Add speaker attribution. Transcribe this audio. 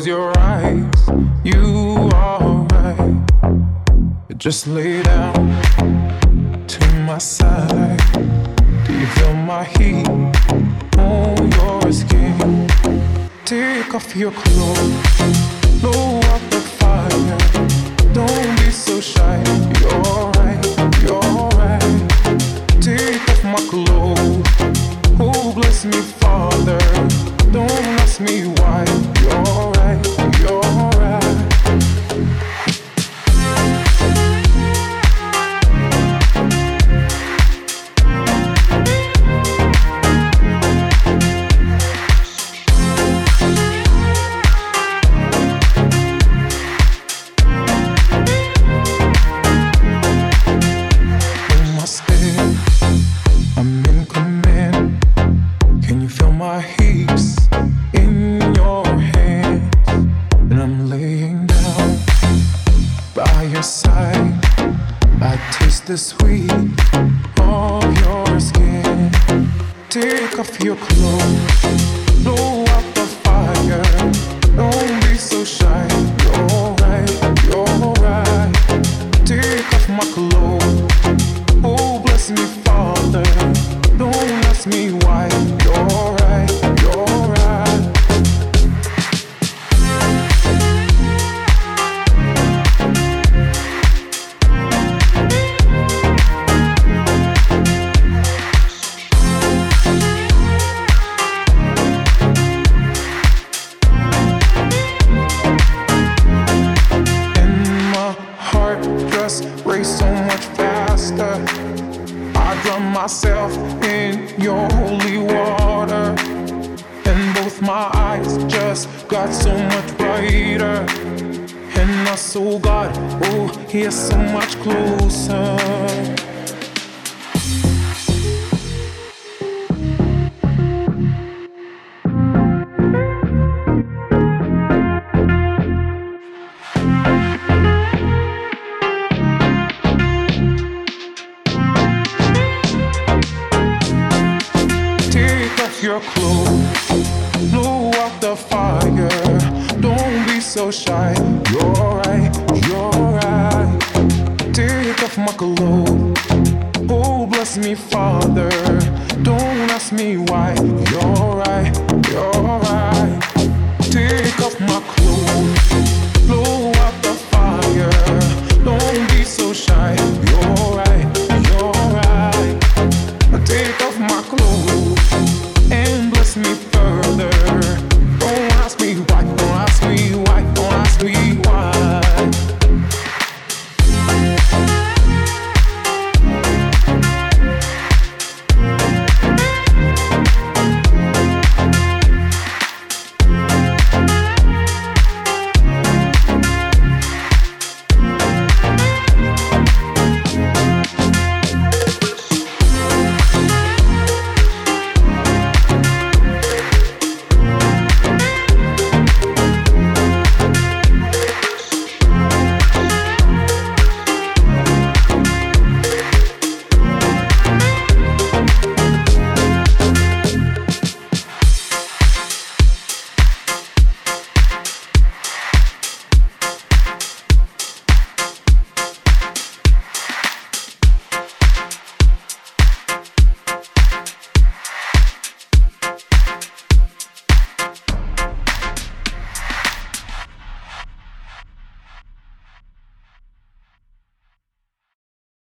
Speaker 1: your eyes, you are right. Just lay down to my side. Do you feel my heat on your skin? Take off your clothes, blow out the fire. Don't be so shy. You're right, you're right. Take off my clothes. Oh, bless me, Father. Don't ask me why. You're right, you're right. The sweet of your skin. Take off your clothes, blow out the fire. Don't be so shy. You're right, you're right. Take off my clothes. Oh, bless me, Father. Don't ask me why. You're right, you're right. Myself in your holy water, and both my eyes just got so much brighter, and my soul got, oh, here so much closer. Your clothes, blow out the fire. Don't be so shy. You're right, you're right. Take off my clothes. Oh, bless me, Father. Don't ask me why. You're